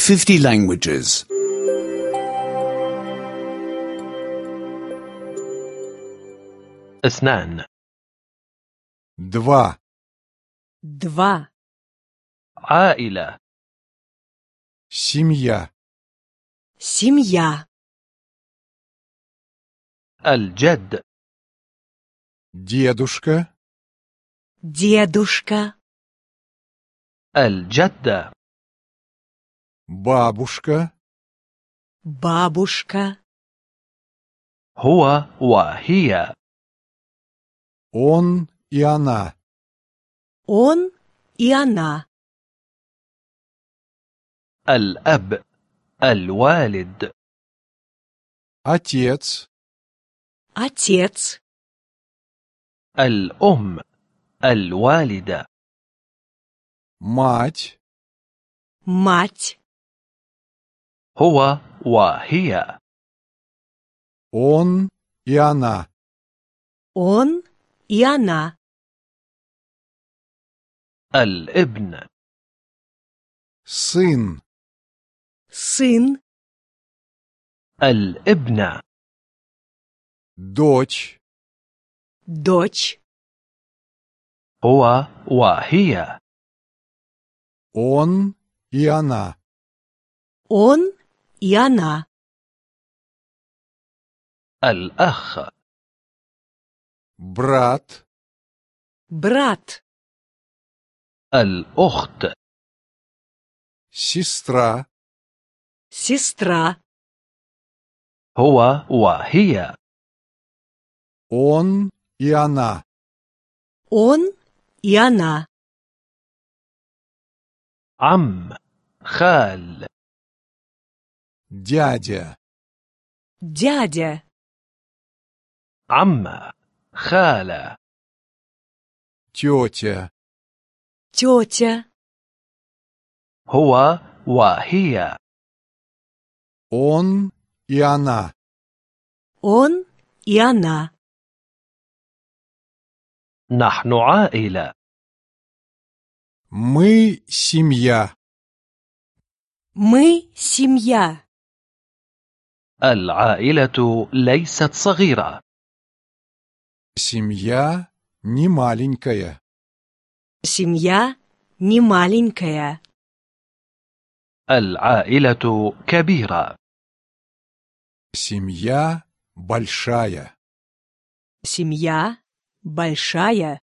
50 languages. 2 2 2 عائلة семья семья الجد дедушка дедушка الجدة бабушка бабушка هو وهي он и она он и она الأب الوالد отец отец الأم الوالدة мать мать هو وهي он и она он и она الابن сын сын الابنة дочь дочь هو وهي он и она он и она الأخ брат брат الأخت сестра сестра هو وهي он и она он и она عم خال дядя дядя عمة خالة тетя тетя هو وهي он и она он и она نحن عائلة мы семья мы семья العائلة ليست صغيرة семья не маленькая семья не маленькая العائلة كبيرة семья большая семья большая